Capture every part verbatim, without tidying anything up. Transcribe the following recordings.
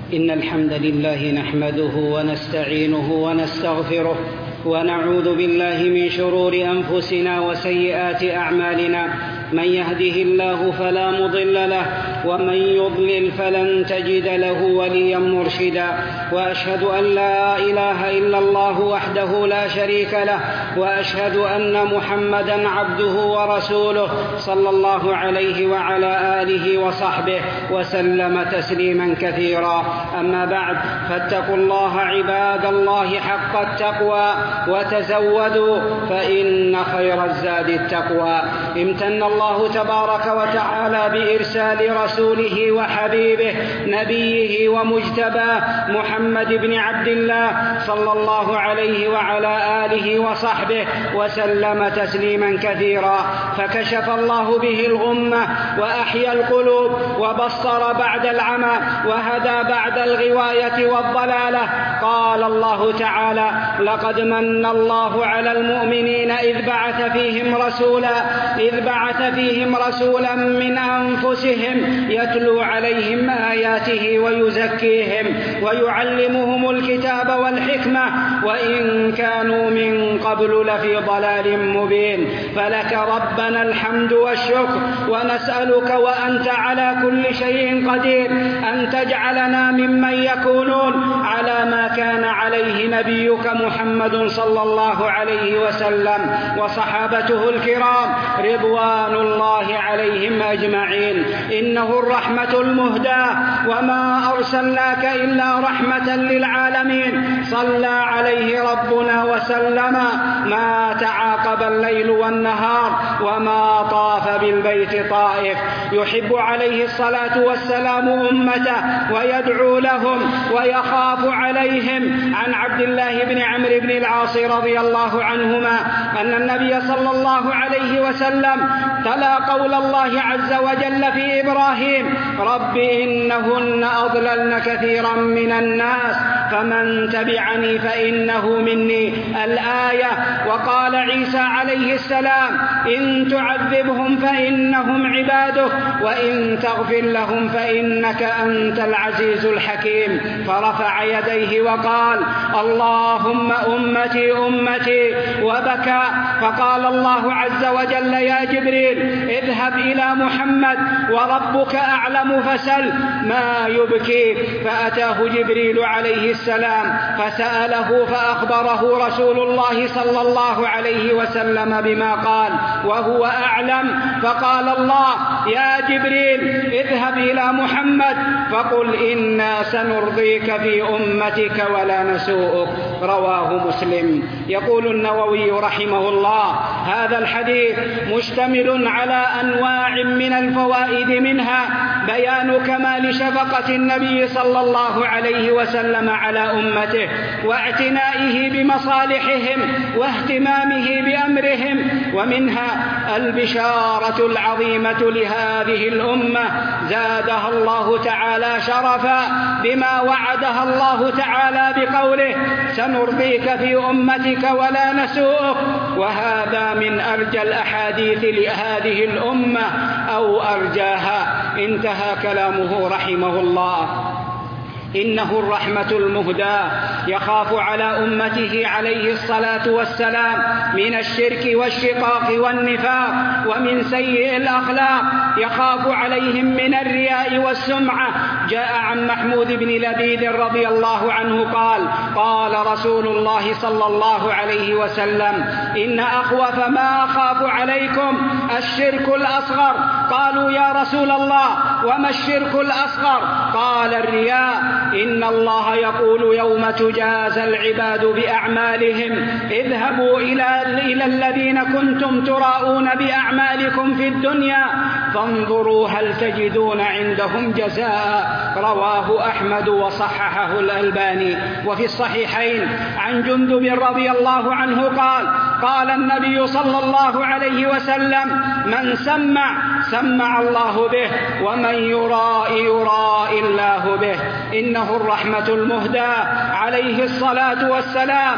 إن الحمد لله نحمده ونستعينه ونستغفره ونعوذ بالله من شرور أنفسنا وسيئات أعمالنا. من يهده الله فلا مضل له ومن يضلل فلن تجد له وليا مرشدا. وأشهد أن لا إله إلا الله وحده لا شريك له وأشهد أن محمدا عبده ورسوله صلى الله عليه وعلى آله وصحبه وسلم تسليما كثيرا. أما بعد، فاتقوا الله عباد الله حق التقوى وتزودوا فإن خير الزاد التقوى. امتن الله تبارك وتعالى بإرسال رسوله وحبيبه نبيه ومجتباه محمد بن عبد الله صلى الله عليه وعلى آله وصحبه وسلم تسليما كثيرا. فكشف الله به الغمة وأحيا القلوب وبصر بعد العمى وهدى بعد الغواية والضلالة. قال الله تعالى: لقد من الله على المؤمنين إذ بعث فيهم رسولا إذ بعث فيهم رسولا من أنفسهم يتلو عليهم آياته ويزكيهم ويعلمهم الكتاب والحكمة وإن كانوا من قبل لفي ضلال مبين. فلك ربنا الحمد والشكر، ونسألك وأنت على كل شيء قدير أن تجعلنا ممن يكونون على ما كان عليه نبيك محمد صلى الله عليه وسلم وصحابته الكرام رضوان الله عليهم أجمعين. إنه الرحمة المهداة وما أرسلناك إلا رحمة للعالمين. صلى عليه ربنا وسلم ما تعاقب الليل والنهار وما طاف بالبيت طائف. يحب عليه الصلاة والسلام أمته ويدعو لهم ويخاف عليهم. عن عبد الله بن عمرو بن العاص رضي الله عنهما أن النبي صلى الله عليه وسلم تلا قول الله عز وجل في إبراهيم: رب إنهن أضللن كثيرا من الناس فمن تبعني فإنه مني الآية. وقال عيسى عليه السلام: إن تعذبهم فإنهم عبادك وإن تغفر لهم فإنك أنت العزيز الحكيم. فرفع يديه وقال: اللهم أمتي أمتي، وبكى. فقال الله عز وجل: يا جبريل اذهب إلى محمد وربك أعلم فسل ما يبكيك. فأتاه جبريل عليه السلام فسأله فأخبره رسول الله صلى الله عليه وسلم بما قال وهو أعلم. فقال الله: يا جبريل اذهب إلى محمد فقل إنا سنرضيك في أمتك ولا نسوءك. رواه مسلم. يقول النووي رحمه الله: هذا الحديث مشتمل على أنواع من الفوائد، منها بيان كمال شفقة النبي صلى الله عليه وسلم على أمته واعتنائه بمصالحهم واهتمامه بأمرهم، ومنها البشارة العظيمة لهذه الأمة زادها الله تعالى شرفا بما وعدها الله تعالى بقوله: سنرضيك في أمتك ولا نسوءك. وهذا من أرجى الأحاديث لهذه الأمة أو أرجاها. انتهى كلامه رحمه الله. إنه الرحمة المهداة يخاف على أمته عليه الصلاة والسلام من الشرك والشقاق والنفاق ومن سيء الأخلاق. يخاف عليهم من الرياء والسمعة. جاء عن محمود بن لبيد رضي الله عنه قال: قال رسول الله صلى الله عليه وسلم: إن أخوف ما أخاف عليكم الشرك الأصغر. قالوا: يا رسول الله وما الشرك الأصغر؟ قال: الرياء. إن الله يقول يوم تجازى العباد بأعمالهم: اذهبوا إلى, إلى الذين كنتم تراءون بأعمالكم في الدنيا فانظروا هل تجدون عندهم جزاء. رواه أحمد وصححه الألباني. وفي الصحيحين عن جندب رضي الله عنه قال: قال النبي صلى الله عليه وسلم: من سمع سمع الله به ومن يرائي يرائي الله به. إنه الرحمة المهداة عليه الصلاة والسلام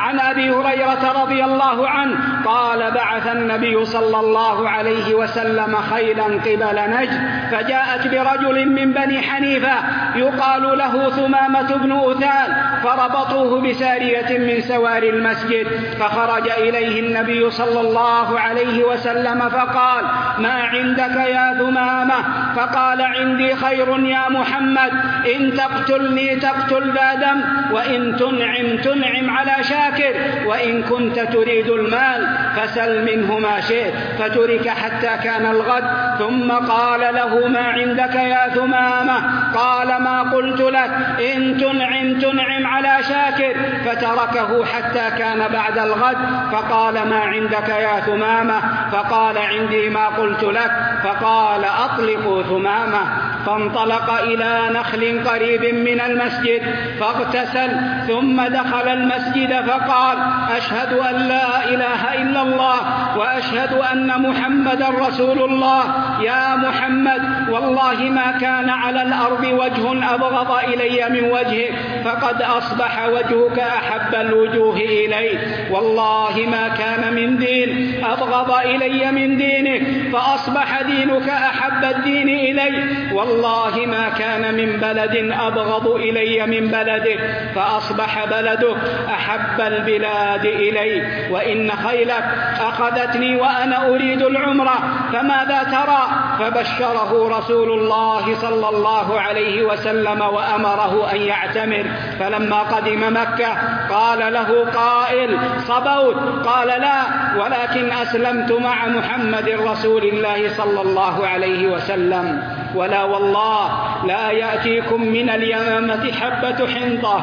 عن أبي هريرة رضي الله عنه قال بعث النبي صلى الله عليه وسلم خيلا قبل نجد فجاءت برجل من بني حنيفة يقال له ثمامة بن أثال فربطوه بسارية من سوار المسجد فخرج إليه النبي صلى الله عليه وسلم فقال ما عندك يا ثمامة؟ فقال عندي خير يا محمد، إن تقتلني تقتل ذا دم، وإن تنعم تنعم على شاكر، وإن كنت تريد المال فسل منه ما شئت. فترك حتى كان الغد ثم قال له ما عندك يا ثمامة؟ قال ما قلت لك إن تنعم تنعم على شاكر. فتركه حتى كان بعد الغد فقال ما عندك يا ثمامة؟ فقال عندي ما قلت لك. فقال أطلقوا ثمامة. فانطلق إلى نخل قريب من المسجد فاغتسل ثم دخل المسجد فقال أشهد أن لا إله إلا الله وأشهد أن محمدا رسول الله. يا محمد والله ما كان على الأرض وجه أبغض إلي من وجهك، فقد أصبح وجهك أحب الوجوه إلي. والله ما كان من دين أبغض إلي من دينك، فأصبح دينك أحب الدين إلي. والله ما كان من بلد أبغض إلي من بلدك، فأصبح بلدك أحب البلاد إلي. وإن خيلك أخذتني وأنا أريد العمرة، فماذا ترى؟ فبشره رسول الله صلى الله عليه وسلم وأمره أن يعتمر. فلما قدم مكة قال له قائل صبوت؟ قال لا، ولكن أسلمت مع محمد رسول الله صلى الله عليه وسلم. ولا والله لا يأتيكم من اليمامة حبة حنطة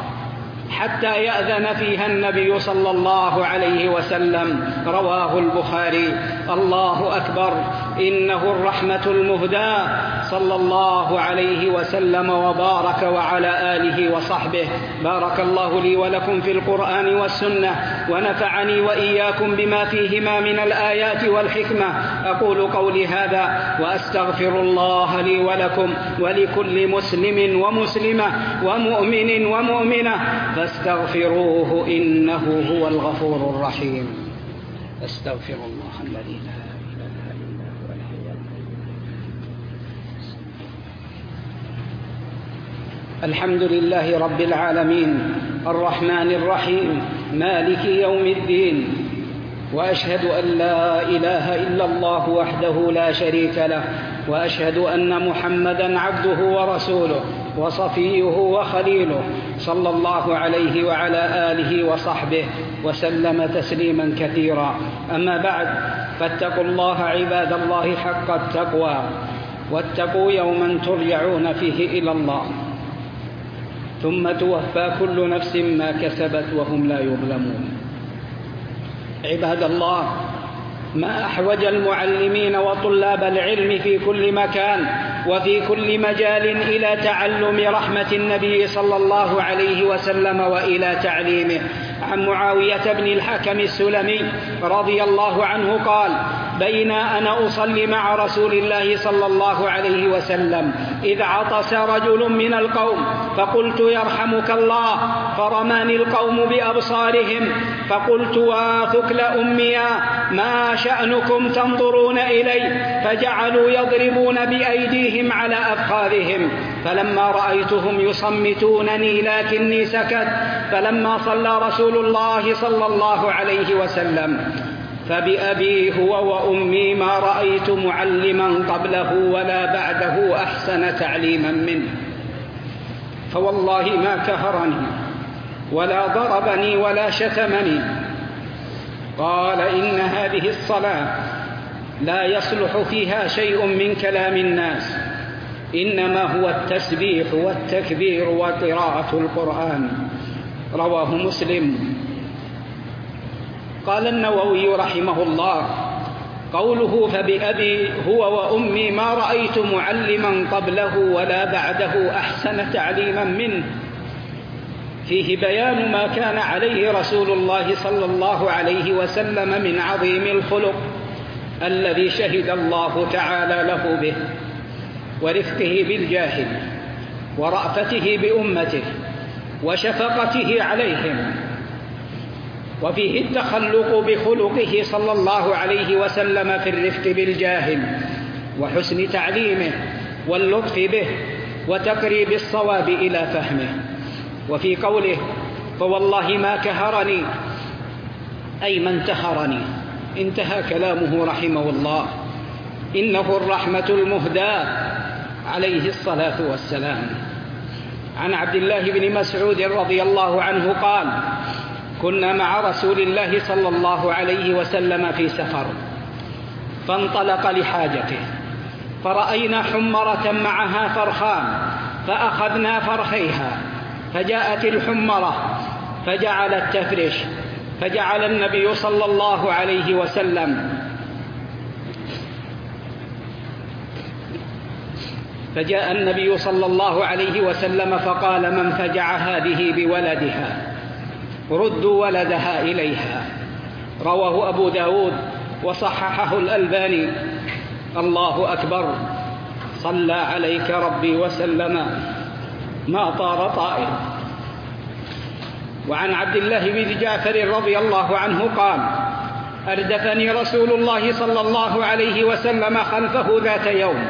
حتى يأذن فيها النبي صلى الله عليه وسلم. رواه البخاري. الله أكبر، إنه الرحمة المهداة صلى الله عليه وسلم وبارك وعلى آله وصحبه. بارك الله لي ولكم في القرآن والسنة، ونفعني وإياكم بما فيهما من الآيات والحكمة. أقول قولي هذا وأستغفر الله لي ولكم ولكل مسلم ومسلمة ومؤمن ومؤمنة فاستغفروه إنه هو الغفور الرحيم. أستغفر الله الذي لا إله إلا هو الحي القيوم. الحمد لله رب العالمين الرحمن الرحيم مالك يوم الدين، وأشهد أن لا إله إلا الله وحده لا شريك له، وأشهد أن محمدًا عبده ورسوله وصفيه وخليله صلى الله عليه وعلى آله وصحبه وسلم تسليما كثيرا. أما بعد، فاتقوا الله عباد الله حق التقوى، واتقوا يوما ترجعون فيه إلى الله ثم توفى كل نفس ما كسبت وهم لا يظلمون. عباد الله، ما أحوج المعلمين وطلاب العلم في كل مكان وفي كل مجال إلى تعلم رحمة النبي صلى الله عليه وسلم وإلى تعليمه. عن معاوية بن الحكم السلمي رضي الله عنه قال: بين أنا أصلي مع رسول الله صلى الله عليه وسلم إذ عطس رجل من القوم فقلت: يرحمك الله، فرماني القوم بأبصارهم فقلت: واثكل أميا، ما شأنكم تنظرون إلي؟ فجعلوا يضربون بأيديهم على أفخاذهم، فلما رأيتهم يصمتونني لكني سكت. فلما صلى رسول الله صلى الله عليه وسلم فبأبي هو وأمي ما رأيت معلما قبله ولا بعده أحسن تعليما منه، فوالله ما كهرني ولا ضربني ولا شتمني. قال: إن هذه الصلاة لا يصلح فيها شيء من كلام الناس، إنما هو التسبيح والتكبير وقراءة القرآن. رواه مسلم. قال النووي رحمه الله: قوله فبأبي هو وأمي ما رأيت معلما قبله ولا بعده أحسن تعليما منه، فيه بيان ما كان عليه رسول الله صلى الله عليه وسلم من عظيم الخلق الذي شهد الله تعالى له به، ورفقه بالجاهل، ورأفته بأمته، وشفقته عليهم. وفيه التخلق بخلقه صلى الله عليه وسلم في الرفق بالجاهل وحسن تعليمه واللطف به وتقريب الصواب إلى فهمه. وفي قوله فوالله ما كهرني أي ما انتهرني، انتهى كلامه رحمه الله، إنه الرحمة المهداة عليه الصلاة والسلام. عن عبد الله بن مسعود رضي الله عنه قال كنا مع رسول الله صلى الله عليه وسلم في سفر فانطلق لحاجته فرأينا حمرة معها فرخان فأخذنا فرخيها فجاءت الحمرة فجعلت تفرش فجعل النبي صلى الله عليه وسلم فجاء النبي صلى الله عليه وسلم فقال من فجع هذه بولدها ردوا ولدها إليها. رواه أبو داود وصححه الألباني. الله أكبر، صلى عليك ربي وسلم ما طار طائر. وعن عبد الله بن جعفر رضي الله عنه قال أردفني رسول الله صلى الله عليه وسلم خلفه ذات يوم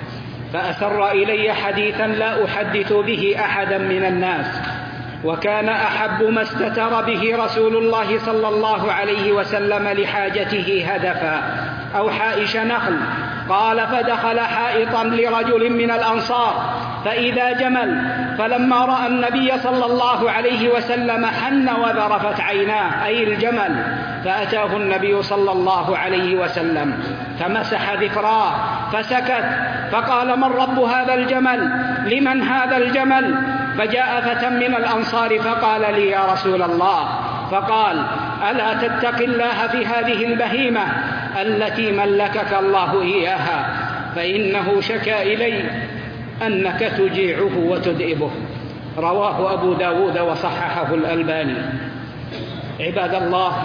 فأسر إلي حديثا لا أحدث به أحدا من الناس، وكان أحب ما استتر به رسول الله صلى الله عليه وسلم لحاجته هدفا أو حائش نخل. قال فدخل حائطا لرجل من الأنصار فإذا جمل، فلما رأى النبي صلى الله عليه وسلم حن وذرفت عيناه أي الجمل، فأتاه النبي صلى الله عليه وسلم فمسح ذكراه فسكت، فقال من رب هذا الجمل؟ لمن هذا الجمل؟ فجاء فتى من الأنصار فقال لي يا رسول الله، فقال ألا تتق الله في هذه البهيمة التي ملكك الله إياها، فإنه شكا إلي أنك تجيعه وتدئبه. رواه أبو داود وصححه الألباني. عباد الله،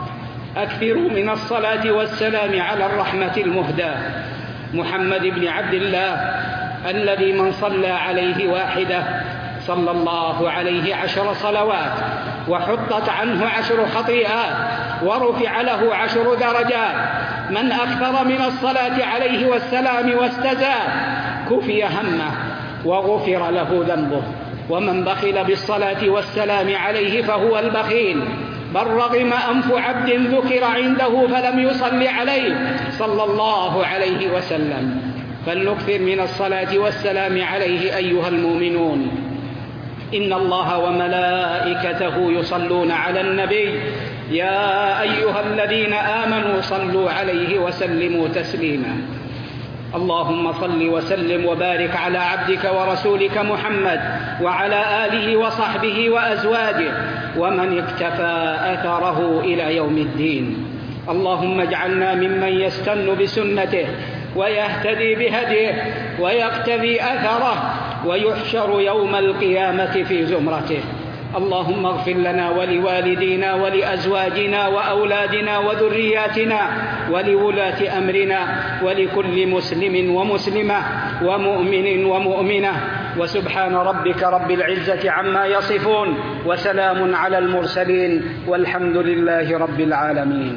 أكثروا من الصلاة والسلام على الرحمة المهداة محمد بن عبد الله الذي من صلى عليه واحدة صلى الله عليه عشر صلوات وحطت عنه عشر خطيئات ورفع له عشر درجات. من أكثر من الصلاة عليه والسلام واستزاد كفي همه وغفر له ذنبه. ومن بخل بالصلاة والسلام عليه فهو البخيل، بل رغم أنف عبد ذكر عنده فلم يصل عليه صلى الله عليه وسلم. فلنكثر من الصلاة والسلام عليه أيها المؤمنون. إن الله وملائكته يصلون على النبي يا أيها الذين آمنوا صلوا عليه وسلموا تسليما. اللهم صل وسلم وبارك على عبدك ورسولك محمد وعلى آله وصحبه وأزواجه ومن اكتفى أثره إلى يوم الدين. اللهم اجعلنا ممن يستن بسنته ويهتدي بهديه ويقتدي أثره ويحشر يوم القيامة في زمرته. اللهم اغفر لنا ولوالدينا ولأزواجنا وأولادنا وذرياتنا ولولاة أمرنا ولكل مسلم ومسلمة ومؤمن ومؤمنة. وسبحان ربك رب العزة عما يصفون وسلام على المرسلين والحمد لله رب العالمين.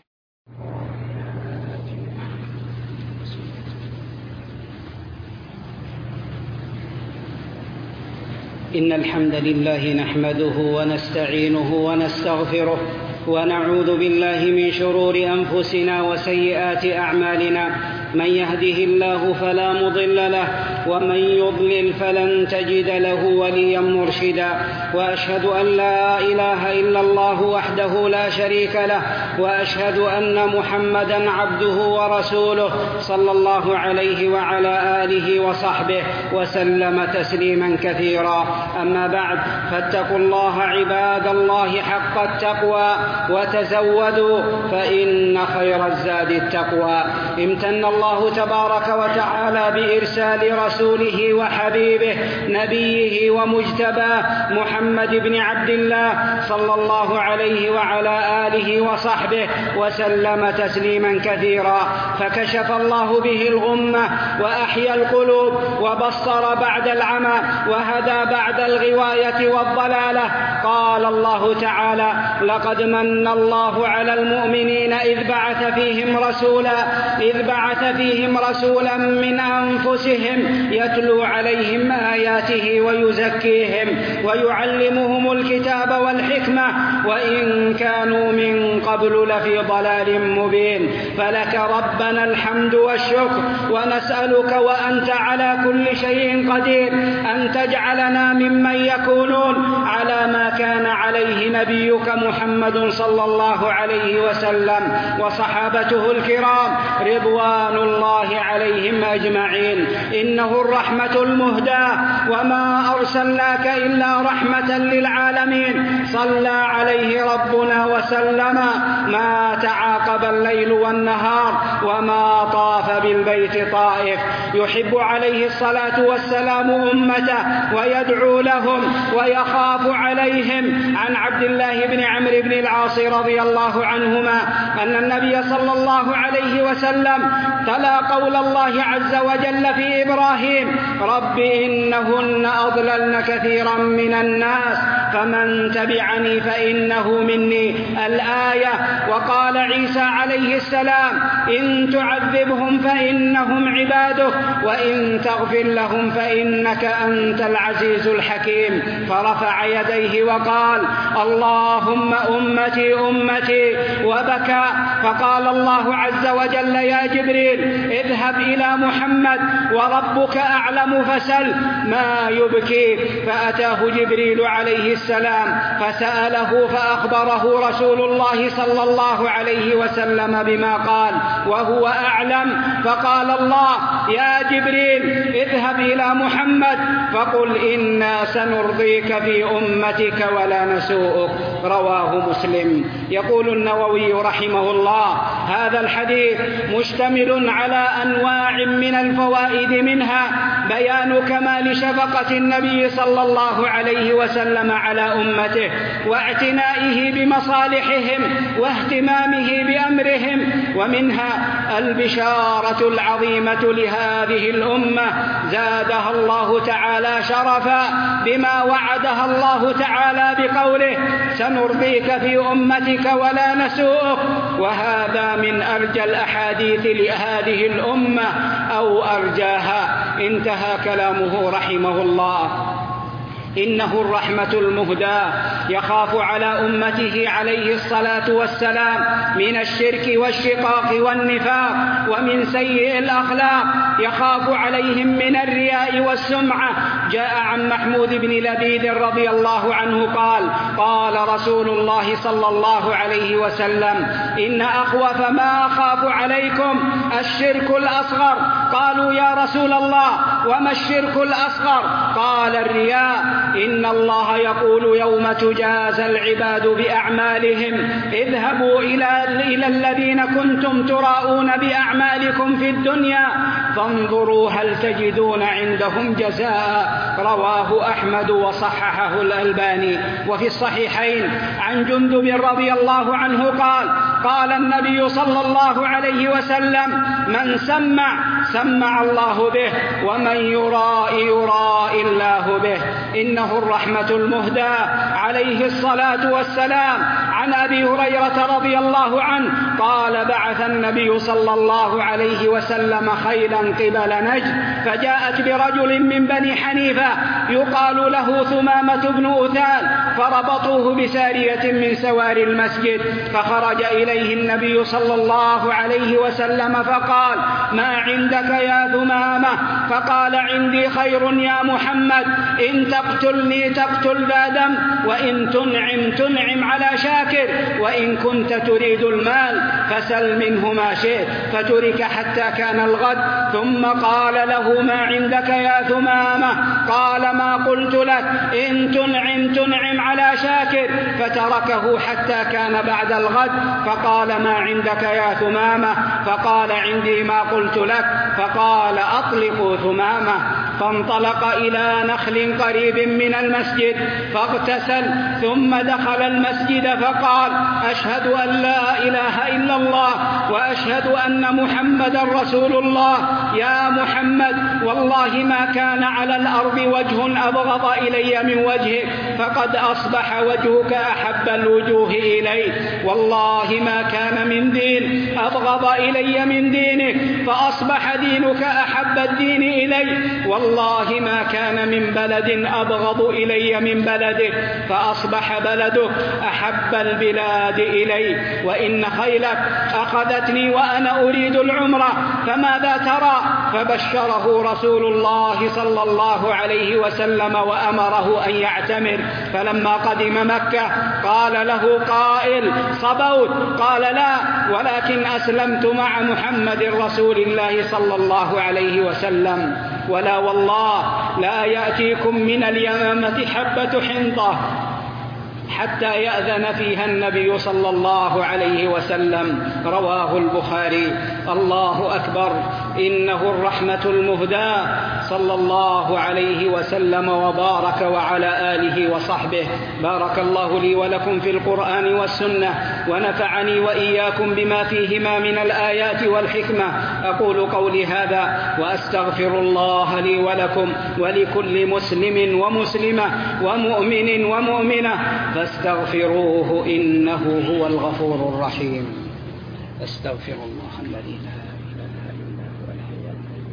إن الحمد لله نحمده ونستعينه ونستغفره ونعوذ بالله من شرور أنفسنا وسيئات أعمالنا. من يهده الله فلا مضل له ومن يضلل فلن تجد له وليا مرشدا. وأشهد أن لا إله إلا الله وحده لا شريك له وأشهد أن محمدا عبده ورسوله صلى الله عليه وعلى آله وصحبه وسلم تسليما كثيرا. أما بعد، فاتقوا الله عباد الله حق التقوى وتزودوا، فإن فإن خير الزاد التقوى. امتن الله تبارك وتعالى بإرسال رسوله وحبيبه نبيه ومجتباه محمد بن عبد الله صلى الله عليه وعلى آله وصحبه وسلم تسليما كثيرا، فكشف الله به الغمة وأحيا القلوب وبصر بعد العمى وهدى بعد الغواية والضلالة. قال الله تعالى: لقد من الله على المؤمنين إذ بعث فيهم رسولا إذ بعث فيهم رسولا من أنفسهم يتلو عليهم آياته ويزكيهم ويعلمهم الكتاب والحكمة وإن كانوا من قبل لفي ضلال مبين. فلك ربنا الحمد والشكر، ونسألك وأنت على كل شيء قدير أن تجعلنا ممن يكونون على ما كان عليه نبيك محمد صلى الله عليه وسلم وصحابته الكرام رضوان الله عليهم أجمعين. إنه الرحمة المهداة، وما أرسلناك إلا رحمة للعالمين. صلى عليه ربنا وسلم ما تعاقب الليل والنهار وما طاف بالبيت طائف. يحب عليه الصلاة والسلام أمته ويدعو لهم ويخاف عليهم. عن عبد الله بن عمرو بن العاص رضي الله عنهما أن النبي صلى الله عليه وسلم تلا قول الله عز وجل في إبراهيم: رب إنهن أضللن كثيرا من الناس فمن تبعني فإنه مني الآية. وقال عيسى عليه السلام: إن تعذبهم فإنهم عبادك وإن تغفر لهم فإنك أنت العزيز الحكيم. فرفع يديه وقال: اللهم أمتي أمتي، وبكى. فقال الله عز وجل: يا جبريل اذهب إلى محمد وربك أعلم فسل ما يبكيك. فأتاه جبريل عليه السلام فسأله فأخبره رسول الله صلى الله عليه وسلم بما قال وهو أعلم. فقال الله: يا جبريل اذهب إلى محمد فقل إنا سنرضيك في أمتك ولا نسوءك. رواه مسلم. يقول النووي رحمه الله: هذا الحديث مشتمل على أنواع من الفوائد، منها بيان كمال شفقة النبي صلى الله عليه وسلم على أمته واعتنائه بمصالحهم واهتمامه بأمرهم، ومنها البشارة العظيمة لهذه الأمة زادها الله تعالى شرفا بما وعدها الله تعالى بقوله: سنرضيك في أمتك ولا نسوءك. وهذا من أرجى الأحاديث لهذه الأمة أو أرجاها. انتهى كلامه رحمه الله. إنه الرحمة المهداة، يخاف على أمته عليه الصلاة والسلام من الشرك والشقاق والنفاق ومن سيء الأخلاق، يخاف عليهم من الرياء والسمعة. جاء عن محمود بن لبيد رضي الله عنه قال: قال رسول الله صلى الله عليه وسلم: إن أخوف ما أخاف عليكم الشرك الأصغر. قالوا: يا رسول الله وما الشرك الأصغر؟ قال: الرياء. إن الله يقول يوم تجازى العباد بأعمالهم: اذهبوا إلى, إلى الذين كنتم تراءون بأعمالكم في الدنيا فانظروا هل تجدون عندهم جزاء. رواه أحمد وصححه الألباني. وفي الصحيحين عن جندب رضي الله عنه قال: قال النبي صلى الله عليه وسلم: من سمع سمع الله به، ومن يرائي يرائي الله به. إنه الرحمة المهداة عليه الصلاة والسلام. عن أبي هريرة رضي الله عنه قال: بعث النبي صلى الله عليه وسلم خيلا قبل نجد فجاءت برجل من بني حنيفة يقال له ثمامة بن أثال، فربطوه بسارية من سوار المسجد، فخرج إليه النبي صلى الله عليه وسلم فقال: ما عندك يا ثمامة؟ فقال: عندي خير يا محمد، إن تقتلني تقتل ذا دم، وإن تنعم تنعم على شاكر، وإن كنت تريد المال فسل منه ما شئت. فترك حتى كان الغد، ثم قال له: ما عندك يا ثمامة؟ قال: ما قلت لك، إن تنعم تنعم أقبل على شاكر، فتركه حتى كان بعد الغد، فقال ما عندك يا ثمامة؟ فقال عندي ما قلت لك. فقال أطلقوا ثمامة. فانطلق إلى نخل قريب من المسجد فاغتسل، ثم دخل المسجد فقال أشهد أن لا إله إلا الله وأشهد أن محمدا رسول الله. يا محمد والله ما كان على الأرض وجه أبغض إلي من وجهك، فقد أصبح وجهك أحب الوجوه إلي. والله ما كان من دين أبغض إلي من دينك، فأصبح دينك أحب الدين إلي. والله ما كان من بلد أبغض إلي من بلدك، فأصبح بلدك أحب البلاد إلي. وإن خيلك أخذتني وأنا أريد العمرة، فماذا ترى؟ فبشره رسول الله صلى الله عليه وسلم وأمره أن يعتمر. فلما قدم مكة قال له قائل صبوت؟ قال لا، ولكن أسلمت مع محمد رسول الله صلى الله عليه وسلم. ولا والله لا يأتيكم من اليمامة حبة حنطة حتى يأذن فيها النبي صلى الله عليه وسلم. رواه البخاري. الله أكبر، إنه الرحمة المهداة صلى الله عليه وسلم وبارك وعلى آله وصحبه. بارك الله لي ولكم في القرآن والسنة، ونفعني وإياكم بما فيهما من الآيات والحكمة. أقول قولي هذا وأستغفر الله لي ولكم ولكل مسلم ومسلمة ومؤمن ومؤمنة فاستغفروه إنه هو الغفور الرحيم. أستغفر الله الذي لا إله إلا هو الحي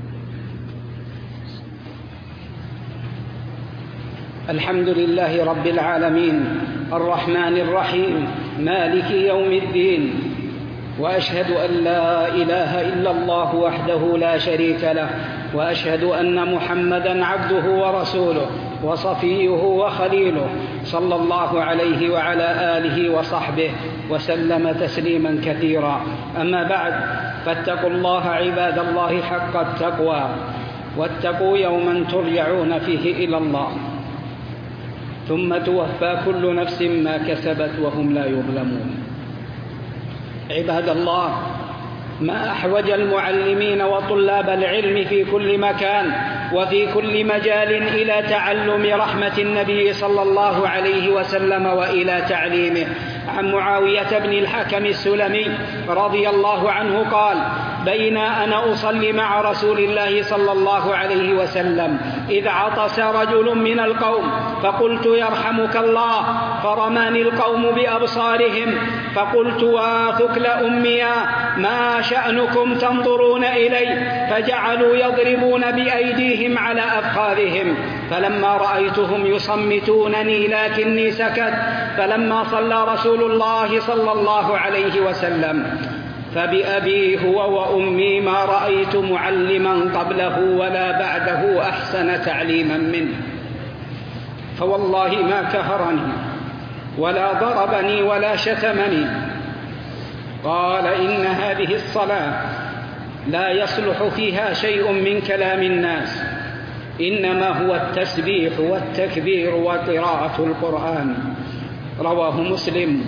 القيوم. الحمد لله رب العالمين الرحمن الرحيم مالك يوم الدين، وأشهد أن لا إله إلا الله وحده لا شريك له، وأشهد أن محمدًا عبده ورسوله وصفيه وخليله صلى الله عليه وعلى آله وصحبه وسلم تسليما كثيرا. أما بعد، فاتقوا الله عباد الله حق التقوى، واتقوا يوما ترجعون فيه إلى الله، ثم توفى كل نفس ما كسبت وهم لا يظلمون. عباد الله، ما أحوج المعلمين وطلاب العلم في كل مكان وفي كل مجال إلى تعلم رحمة النبي صلى الله عليه وسلم وإلى تعليمه. عن معاوية بن الحكم السلمي رضي الله عنه قال: بين أنا أصلي مع رسول الله صلى الله عليه وسلم إذ عطس رجل من القوم، فقلت: يرحمك الله، فرماني القوم بأبصارهم، فقلت: واثكل أميا، ما شأنكم تنظرون إلي؟ فجعلوا يضربون بأيديهم على أفخاذهم، فلما رأيتهم يصمتونني لكني سكت. فلما صلى رسول الله صلى الله عليه وسلم فبأبي هو وأمي ما رأيت معلما قبله ولا بعده أحسن تعليما منه، فوالله ما كهرني ولا ضربني ولا شتمني. قال: إن هذه الصلاة لا يصلح فيها شيء من كلام الناس، إنما هو التسبيح والتكبير وقراءة القرآن. رواه مسلم.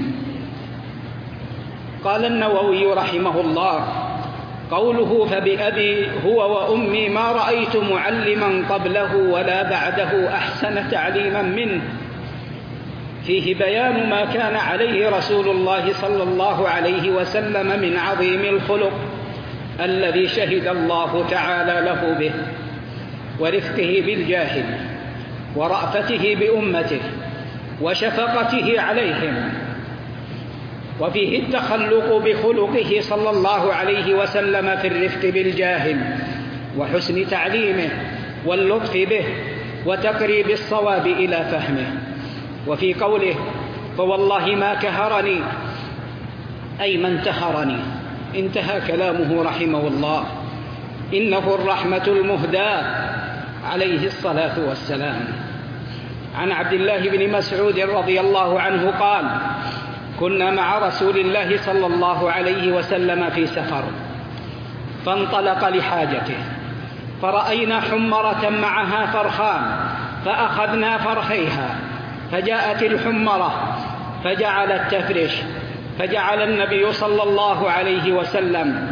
قال النووي رحمه الله: قوله فبأبي هو وأمي ما رأيت معلما قبله ولا بعده أحسن تعليما منه، فيه بيان ما كان عليه رسول الله صلى الله عليه وسلم من عظيم الخلق الذي شهد الله تعالى له به، ورفقه بالجاهل، ورأفته بأمته، وشفقته عليهم. وفيه التخلق بخلقه صلى الله عليه وسلم في الرفق بالجاهل وحسن تعليمه واللطف به وتقريب الصواب إلى فهمه. وفي قوله: فوالله ما كهرني، أي ما انتهرني. انتهى كلامه رحمه الله. إنه الرحمة المهداة عليه الصلاة والسلام. عن عبد الله بن مسعود رضي الله عنه قال: كنا مع رسول الله صلى الله عليه وسلم في سفر، فانطلق لحاجته، فرأينا حمرة معها فرخان، فأخذنا فرخيها فجاءت الحمرة فجعلت تفرش، فجعل النبي صلى الله عليه وسلم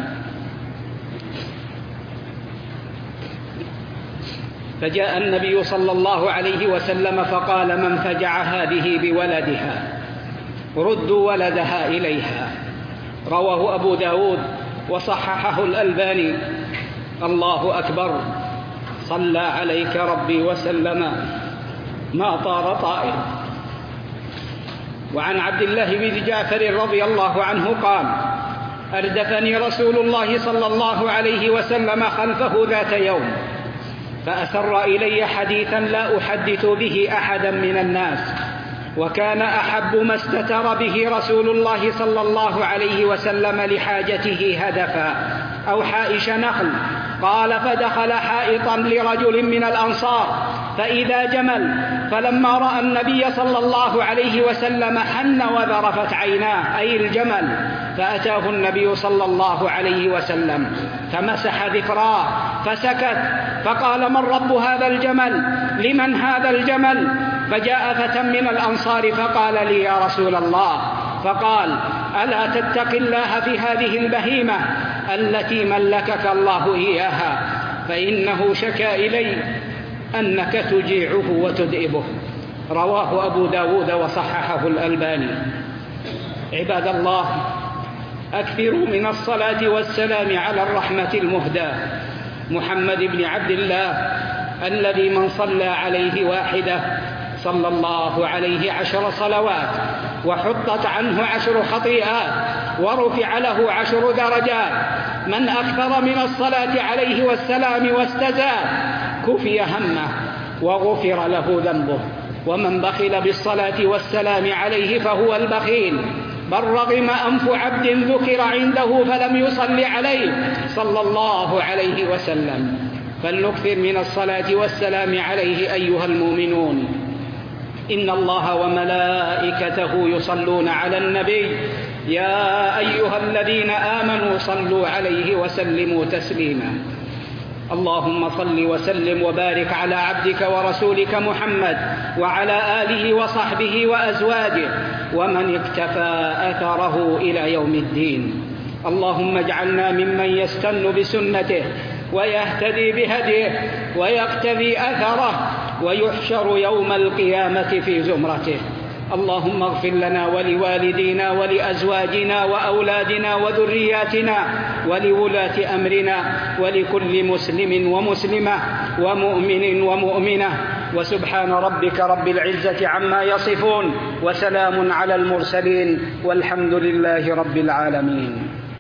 فجاء النبي صلى الله عليه وسلم فقال: من فجع هذه بولدها ردوا ولدها إليها. رواه أبو داود وصححه الألباني. الله أكبر، صلى عليك ربي وسلم ما طار طائر. وعن عبد الله بن جعفر رضي الله عنه قال: أردفني رسول الله صلى الله عليه وسلم خلفه ذات يوم فأسر إلي حديثا لا أحدث به أحدا من الناس، وكان أحب ما استتر به رسول الله صلى الله عليه وسلم لحاجته هدفا أو حائش نخل. قال: فدخل حائطا لرجل من الأنصار فإذا جمل، فلما رأى النبي صلى الله عليه وسلم حن وذرفت عيناه، أي الجمل، فأتاه النبي صلى الله عليه وسلم فمسح ذكراه فسكت، فقال: من رب هذا الجمل؟ لمن هذا الجمل؟ فجاء فتى من الأنصار فقال: لي يا رسول الله. فقال: ألا تتق الله في هذه البهيمة التي ملكك الله إياها، فإنه شكا إلي أنك تجيعه وتدئبه. رواه أبو داود وصححه الألباني. عباد الله، أكثروا من الصلاة والسلام على الرحمة المهداة محمد بن عبد الله، الذي من صلى عليه واحدة صلى الله عليه عشر صلوات وحطت عنه عشر خطيئات ورفع له عشر درجات. من أكثر من الصلاة عليه والسلام واستزاد كفي همه وغفر له ذنبه. ومن بخل بالصلاة والسلام عليه فهو البخيل، بل رغم أنف عبد ذكر عنده فلم يصل عليه صلى الله عليه وسلم. فلنكثر من الصلاة والسلام عليه أيها المؤمنون. إن الله وملائكته يصلون على النبي، يا أيها الذين آمنوا صلوا عليه وسلموا تسليما. اللهم صل وسلم وبارك على عبدك ورسولك محمد وعلى آله وصحبه وأزواجه ومن اقتفى أثره إلى يوم الدين. اللهم اجعلنا ممن يستن بسنته ويهتدي بهديه ويقتفي أثره ويحشر يوم القيامة في زمرته. اللهم اغفر لنا ولوالدينا ولأزواجنا وأولادنا وذرياتنا ولولاة أمرنا ولكل مسلم ومسلمة ومؤمن ومؤمنة. وسبحان ربك رب العزة عما يصفون، وسلام على المرسلين، والحمد لله رب العالمين.